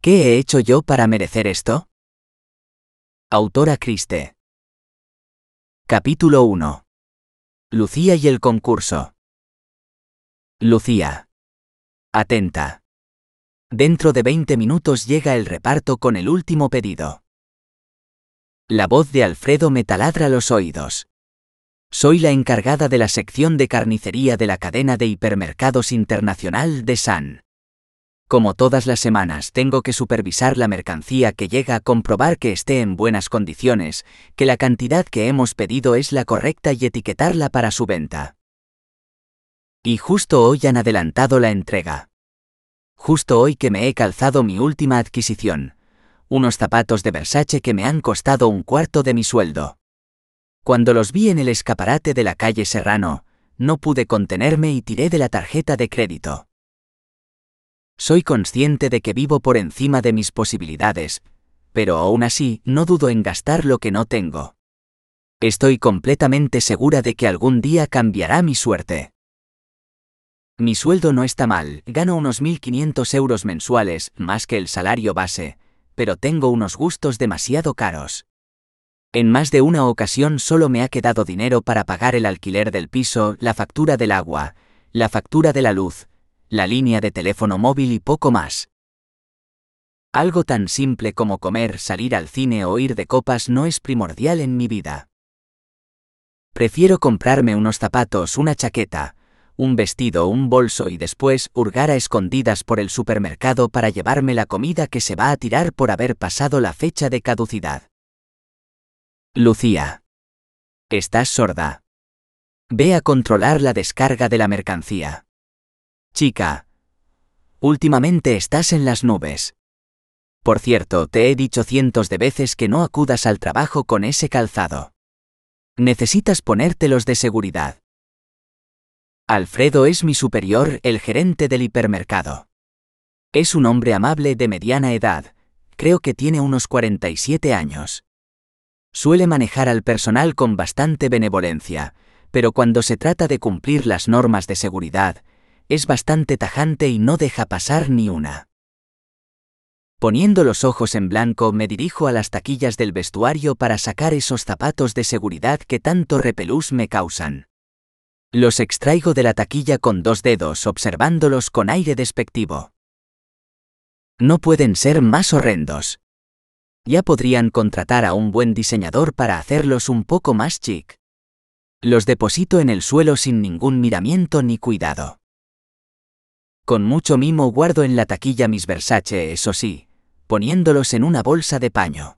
¿Qué he hecho yo para merecer esto? Autora Criste. Capítulo 1. Lucía y el concurso. Lucía. Atenta. Dentro de 20 minutos llega el reparto con el último pedido. La voz de Alfredo me taladra los oídos. Soy la encargada de la sección de carnicería de la cadena de hipermercados internacional de Sun. Como todas las semanas tengo que supervisar la mercancía que llega a comprobar que esté en buenas condiciones, que la cantidad que hemos pedido es la correcta y etiquetarla para su venta. Y justo hoy han adelantado la entrega. Justo hoy que me he calzado mi última adquisición, unos zapatos de Versace que me han costado un cuarto de mi sueldo. Cuando los vi en el escaparate de la calle Serrano, no pude contenerme y tiré de la tarjeta de crédito. Soy consciente de que vivo por encima de mis posibilidades, pero aún así no dudo en gastar lo que no tengo. Estoy completamente segura de que algún día cambiará mi suerte. Mi sueldo no está mal, gano unos 1.500 euros mensuales, más que el salario base, pero tengo unos gustos demasiado caros. En más de una ocasión solo me ha quedado dinero para pagar el alquiler del piso, la factura del agua, la factura de la luz, la línea de teléfono móvil y poco más. Algo tan simple como comer, salir al cine o ir de copas no es primordial en mi vida. Prefiero comprarme unos zapatos, una chaqueta, un vestido, un bolso y después hurgar a escondidas por el supermercado para llevarme la comida que se va a tirar por haber pasado la fecha de caducidad. Lucía. ¿Estás sorda? Ve a controlar la descarga de la mercancía. Chica. Últimamente estás en las nubes. Por cierto, te he dicho cientos de veces que no acudas al trabajo con ese calzado. Necesitas ponértelos de seguridad. Alfredo es mi superior, el gerente del hipermercado. Es un hombre amable de mediana edad, creo que tiene unos 47 años. Suele manejar al personal con bastante benevolencia, pero cuando se trata de cumplir las normas de seguridad, es bastante tajante y no deja pasar ni una. Poniendo los ojos en blanco me dirijo a las taquillas del vestuario para sacar esos zapatos de seguridad que tanto repelús me causan. Los extraigo de la taquilla con 2 dedos observándolos con aire despectivo. No pueden ser más horrendos. Ya podrían contratar a un buen diseñador para hacerlos un poco más chic. Los deposito en el suelo sin ningún miramiento ni cuidado. Con mucho mimo guardo en la taquilla mis Versace, eso sí, poniéndolos en una bolsa de paño.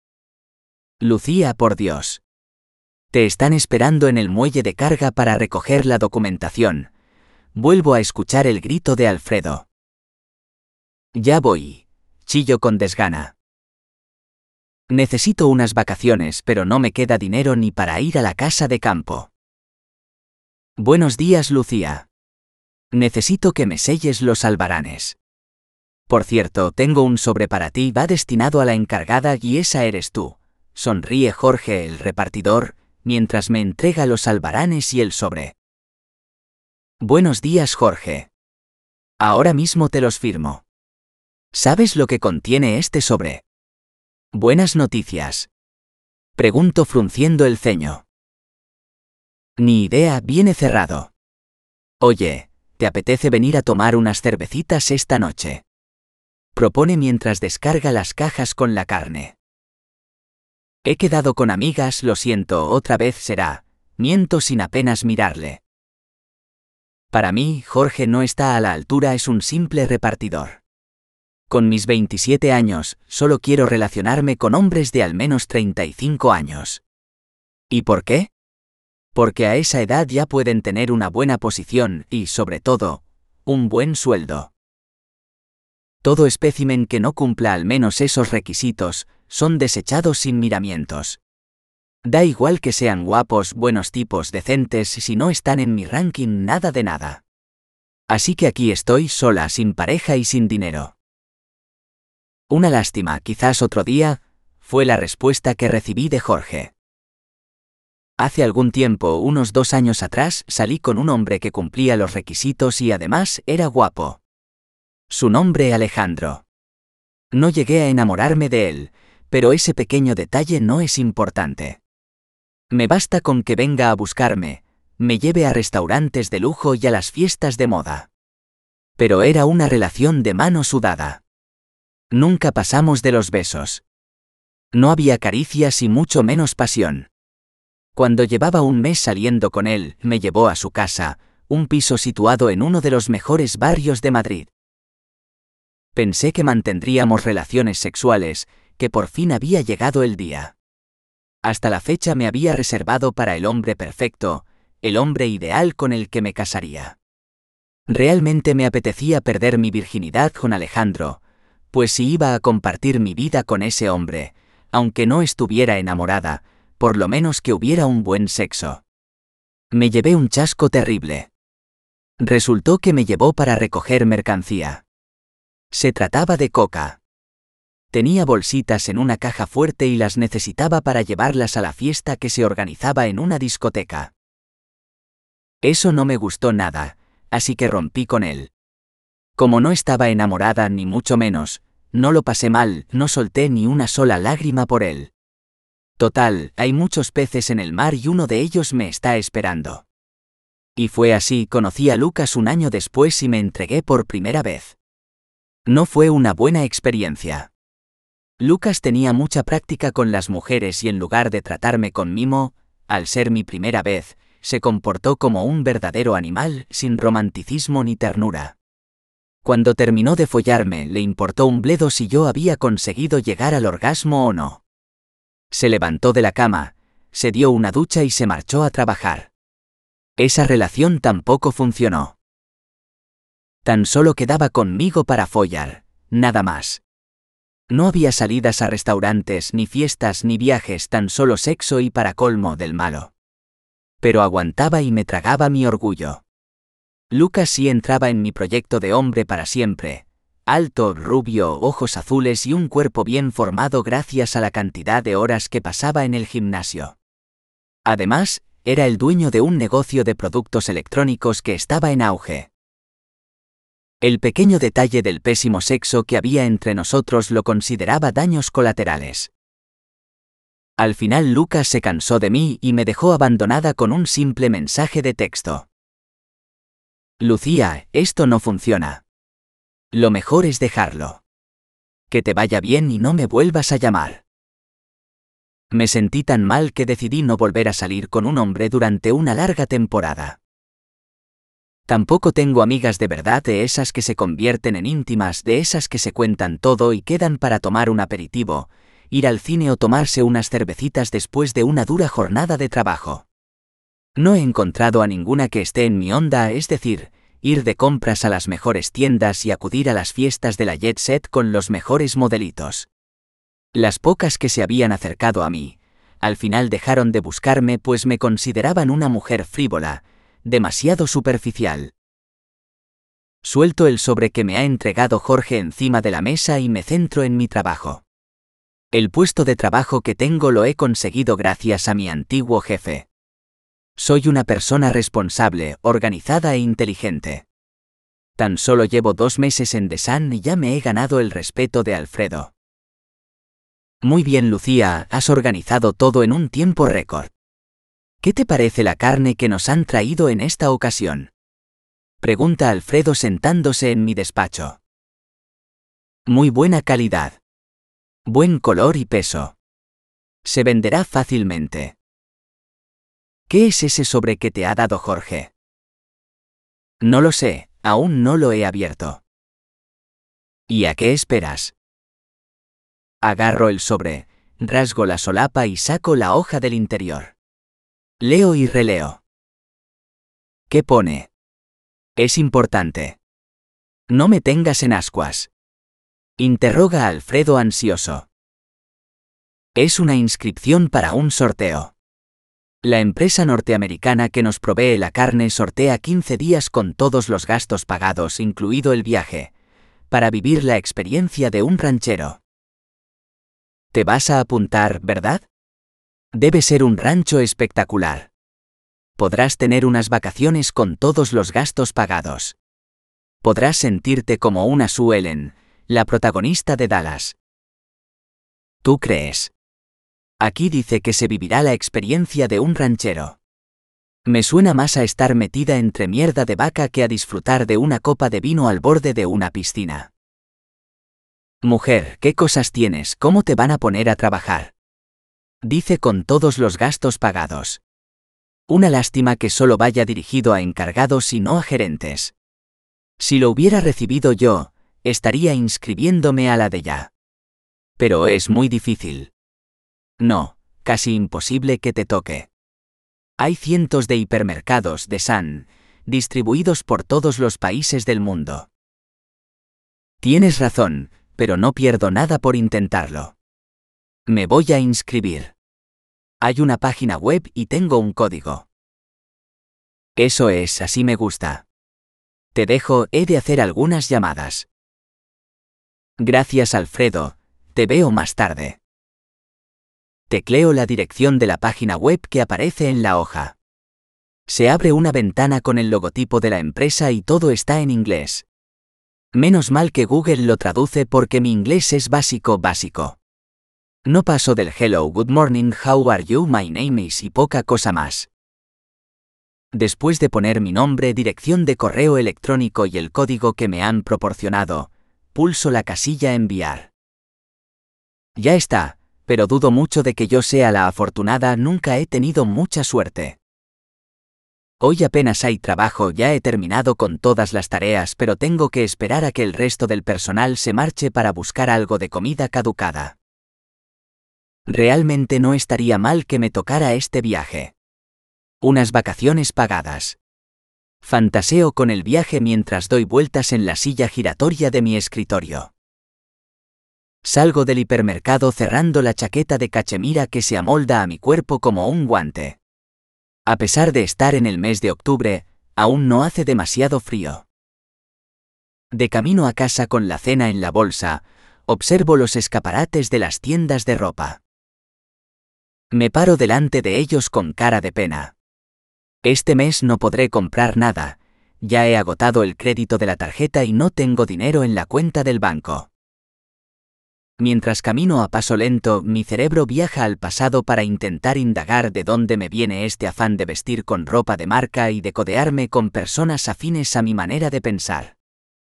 Lucía, por Dios. Te están esperando en el muelle de carga para recoger la documentación. Vuelvo a escuchar el grito de Alfredo. Ya voy, chillo con desgana. Necesito unas vacaciones, pero no me queda dinero ni para ir a la casa de campo. Buenos días, Lucía. Necesito que me selles los albaranes. Por cierto, tengo un sobre para ti, va destinado a la encargada y esa eres tú. Sonríe Jorge, el repartidor, mientras me entrega los albaranes y el sobre. Buenos días, Jorge. Ahora mismo te los firmo. ¿Sabes lo que contiene este sobre? Buenas noticias. Pregunto frunciendo el ceño. Ni idea, viene cerrado. Oye, ¿te apetece venir a tomar unas cervecitas esta noche? Propone mientras descarga las cajas con la carne. He quedado con amigas, lo siento, otra vez será. Miento sin apenas mirarle. Para mí, Jorge no está a la altura, es un simple repartidor. Con mis 27 años, solo quiero relacionarme con hombres de al menos 35 años. ¿Y por qué? Porque a esa edad ya pueden tener una buena posición y, sobre todo, un buen sueldo. Todo espécimen que no cumpla al menos esos requisitos, son desechados sin miramientos. Da igual que sean guapos, buenos tipos, decentes, si no están en mi ranking, nada de nada. Así que aquí estoy sola, sin pareja y sin dinero. Una lástima, quizás otro día, fue la respuesta que recibí de Jorge. Hace algún tiempo, unos 2 años atrás, salí con un hombre que cumplía los requisitos y además era guapo. Su nombre Alejandro. No llegué a enamorarme de él, pero ese pequeño detalle no es importante. Me basta con que venga a buscarme, me lleve a restaurantes de lujo y a las fiestas de moda. Pero era una relación de mano sudada. Nunca pasamos de los besos. No había caricias y mucho menos pasión. Cuando llevaba un mes saliendo con él, me llevó a su casa, un piso situado en uno de los mejores barrios de Madrid. Pensé que mantendríamos relaciones sexuales, que por fin había llegado el día. Hasta la fecha me había reservado para el hombre perfecto, el hombre ideal con el que me casaría. Realmente me apetecía perder mi virginidad con Alejandro, pues si iba a compartir mi vida con ese hombre, aunque no estuviera enamorada, por lo menos que hubiera un buen sexo. Me llevé un chasco terrible. Resultó que me llevó para recoger mercancía. Se trataba de coca. Tenía bolsitas en una caja fuerte y las necesitaba para llevarlas a la fiesta que se organizaba en una discoteca. Eso no me gustó nada, así que rompí con él. Como no estaba enamorada ni mucho menos, no lo pasé mal, no solté ni una sola lágrima por él. Total, hay muchos peces en el mar y uno de ellos me está esperando. Y fue así, conocí a Lucas un año después y me entregué por primera vez. No fue una buena experiencia. Lucas tenía mucha práctica con las mujeres y en lugar de tratarme con mimo, al ser mi primera vez, se comportó como un verdadero animal, sin romanticismo ni ternura. Cuando terminó de follarme, le importó un bledo si yo había conseguido llegar al orgasmo o no. Se levantó de la cama, se dio una ducha y se marchó a trabajar. Esa relación tampoco funcionó. Tan solo quedaba conmigo para follar, nada más. No había salidas a restaurantes, ni fiestas, ni viajes, tan solo sexo y para colmo del malo. Pero aguantaba y me tragaba mi orgullo. Lucas sí entraba en mi proyecto de hombre para siempre. Alto, rubio, ojos azules y un cuerpo bien formado gracias a la cantidad de horas que pasaba en el gimnasio. Además, era el dueño de un negocio de productos electrónicos que estaba en auge. El pequeño detalle del pésimo sexo que había entre nosotros lo consideraba daños colaterales. Al final Lucas se cansó de mí y me dejó abandonada con un simple mensaje de texto. Lucía, esto no funciona. Lo mejor es dejarlo. Que te vaya bien y no me vuelvas a llamar. Me sentí tan mal que decidí no volver a salir con un hombre durante una larga temporada. Tampoco tengo amigas de verdad, de esas que se convierten en íntimas, de esas que se cuentan todo y quedan para tomar un aperitivo, ir al cine o tomarse unas cervecitas después de una dura jornada de trabajo. No he encontrado a ninguna que esté en mi onda, es decir, ir de compras a las mejores tiendas y acudir a las fiestas de la Jet Set con los mejores modelitos. Las pocas que se habían acercado a mí, al final dejaron de buscarme pues me consideraban una mujer frívola, demasiado superficial. Suelto el sobre que me ha entregado Jorge encima de la mesa y me centro en mi trabajo. El puesto de trabajo que tengo lo he conseguido gracias a mi antiguo jefe. Soy una persona responsable, organizada e inteligente. Tan solo llevo 2 meses en The Sun y ya me he ganado el respeto de Alfredo. Muy bien, Lucía, has organizado todo en un tiempo récord. ¿Qué te parece la carne que nos han traído en esta ocasión? Pregunta Alfredo sentándose en mi despacho. Muy buena calidad. Buen color y peso. Se venderá fácilmente. ¿Qué es ese sobre que te ha dado Jorge? No lo sé, aún no lo he abierto. ¿Y a qué esperas? Agarro el sobre, rasgo la solapa y saco la hoja del interior. Leo y releo. ¿Qué pone? Es importante. No me tengas en ascuas. Interroga a Alfredo ansioso. Es una inscripción para un sorteo. La empresa norteamericana que nos provee la carne sortea 15 días con todos los gastos pagados, incluido el viaje, para vivir la experiencia de un ranchero. Te vas a apuntar, ¿verdad? Debe ser un rancho espectacular. Podrás tener unas vacaciones con todos los gastos pagados. Podrás sentirte como una Sue Ellen, la protagonista de Dallas. ¿Tú crees? Aquí dice que se vivirá la experiencia de un ranchero. Me suena más a estar metida entre mierda de vaca que a disfrutar de una copa de vino al borde de una piscina. Mujer, ¿qué cosas tienes? ¿Cómo te van a poner a trabajar? Dice con todos los gastos pagados. Una lástima que solo vaya dirigido a encargados y no a gerentes. Si lo hubiera recibido yo, estaría inscribiéndome a la de ya. Pero es muy difícil. No, casi imposible que te toque. Hay cientos de hipermercados de Sun, distribuidos por todos los países del mundo. Tienes razón, pero no pierdo nada por intentarlo. Me voy a inscribir. Hay una página web y tengo un código. Eso es, así me gusta. Te dejo, he de hacer algunas llamadas. Gracias, Alfredo, te veo más tarde. Tecleo la dirección de la página web que aparece en la hoja. Se abre una ventana con el logotipo de la empresa y todo está en inglés. Menos mal que Google lo traduce porque mi inglés es básico. No paso del hello, good morning, how are you, my name is y poca cosa más. Después de poner mi nombre, dirección de correo electrónico y el código que me han proporcionado, pulso la casilla enviar. Ya está, pero dudo mucho de que yo sea la afortunada, nunca he tenido mucha suerte. Hoy apenas hay trabajo, ya he terminado con todas las tareas, pero tengo que esperar a que el resto del personal se marche para buscar algo de comida caducada. Realmente no estaría mal que me tocara este viaje. Unas vacaciones pagadas. Fantaseo con el viaje mientras doy vueltas en la silla giratoria de mi escritorio. Salgo del hipermercado cerrando la chaqueta de cachemira que se amolda a mi cuerpo como un guante. A pesar de estar en el mes de octubre, aún no hace demasiado frío. De camino a casa con la cena en la bolsa, observo los escaparates de las tiendas de ropa. Me paro delante de ellos con cara de pena. Este mes no podré comprar nada, ya he agotado el crédito de la tarjeta y no tengo dinero en la cuenta del banco. Mientras camino a paso lento, mi cerebro viaja al pasado para intentar indagar de dónde me viene este afán de vestir con ropa de marca y de codearme con personas afines a mi manera de pensar.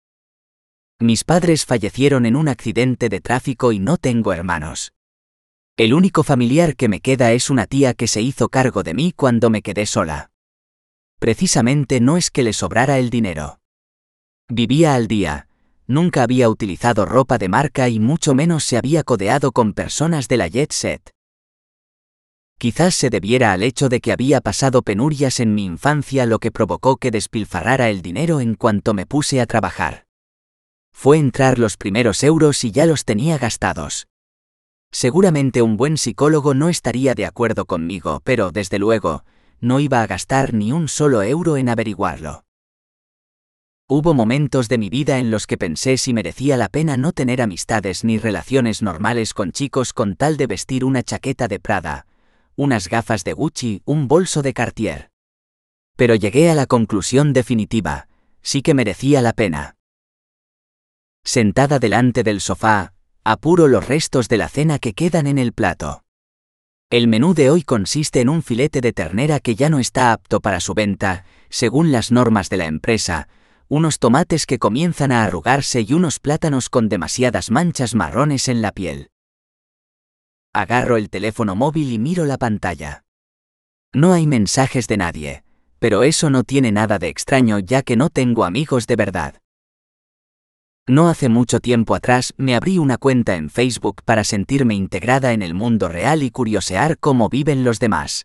Mis padres fallecieron en un accidente de tráfico y no tengo hermanos. El único familiar que me queda es una tía que se hizo cargo de mí cuando me quedé sola. Precisamente no es que le sobrara el dinero. Vivía al día. Nunca había utilizado ropa de marca y mucho menos se había codeado con personas de la jet set. Quizás se debiera al hecho de que había pasado penurias en mi infancia, lo que provocó que despilfarrara el dinero en cuanto me puse a trabajar. Fue entrar los primeros euros y ya los tenía gastados. Seguramente un buen psicólogo no estaría de acuerdo conmigo, pero desde luego, no iba a gastar ni un solo euro en averiguarlo. Hubo momentos de mi vida en los que pensé si merecía la pena no tener amistades ni relaciones normales con chicos con tal de vestir una chaqueta de Prada, unas gafas de Gucci, un bolso de Cartier. Pero llegué a la conclusión definitiva, sí que merecía la pena. Sentada delante del sofá, apuro los restos de la cena que quedan en el plato. El menú de hoy consiste en un filete de ternera que ya no está apto para su venta, según las normas de la empresa, unos tomates que comienzan a arrugarse y unos plátanos con demasiadas manchas marrones en la piel. Agarro el teléfono móvil y miro la pantalla. No hay mensajes de nadie, pero eso no tiene nada de extraño ya que no tengo amigos de verdad. No hace mucho tiempo atrás me abrí una cuenta en Facebook para sentirme integrada en el mundo real y curiosear cómo viven los demás.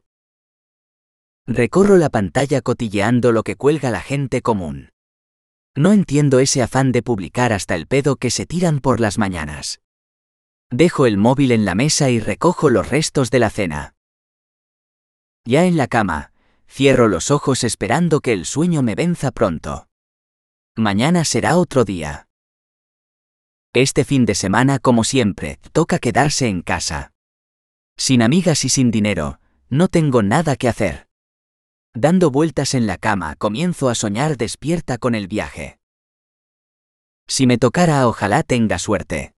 Recorro la pantalla cotilleando lo que cuelga la gente común. No entiendo ese afán de publicar hasta el pedo que se tiran por las mañanas. Dejo el móvil en la mesa y recojo los restos de la cena. Ya en la cama, cierro los ojos esperando que el sueño me venza pronto. Mañana será otro día. Este fin de semana, como siempre, toca quedarse en casa. Sin amigas y sin dinero, no tengo nada que hacer. Dando vueltas en la cama, comienzo a soñar despierta con el viaje. Si me tocara, ojalá tenga suerte.